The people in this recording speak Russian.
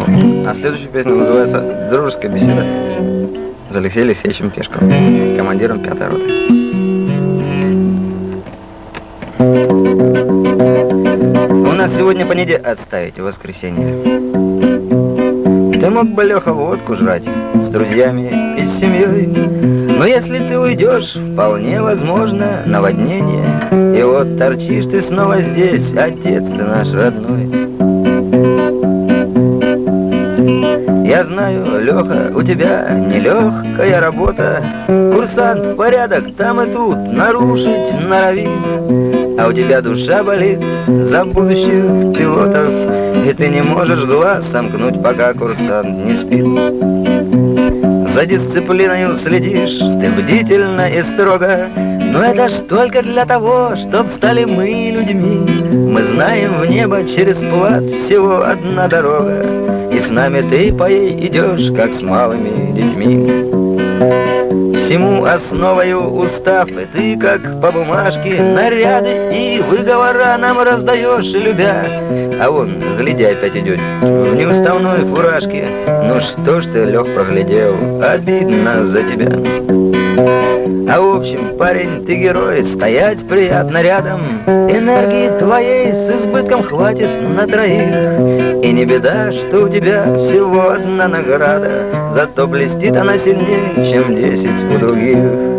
А следующая песня называется «Дружеская беседа» с Алексеем Алексеевичем Пешковым, командиром 5-й роты. У нас сегодня понедельник, отставить, воскресенье. Ты мог бы, Леха, водку жрать с друзьями и с семьей, но если ты уйдешь, вполне возможно наводнение. И вот торчишь ты снова здесь, отец ты наш родной. Я знаю, Леха, у тебя нелегкая работа. Курсант порядок там и тут нарушить норовит. А у тебя душа болит за будущих пилотов, и ты не можешь глаз сомкнуть, пока курсант не спит. За дисциплиною следишь ты бдительно и строго, но это ж только для того, чтоб стали мы людьми. Мы знаем, в небо через плац всего одна дорога, и с нами ты по ей идешь, как с малыми детьми. Всему основою устав, и ты, как по бумажке, наряды и выговора нам раздаешь, любя. А вон, гляди, опять идет в неуставной фуражке. Ну что ж ты, Лех, проглядел, обидно за тебя. А в общем, парень, ты герой, стоять приятно рядом. Энергии твоей с избытком хватит на троих. И не беда, что у тебя всего одна награда, зато блестит она сильнее, чем 10 у других.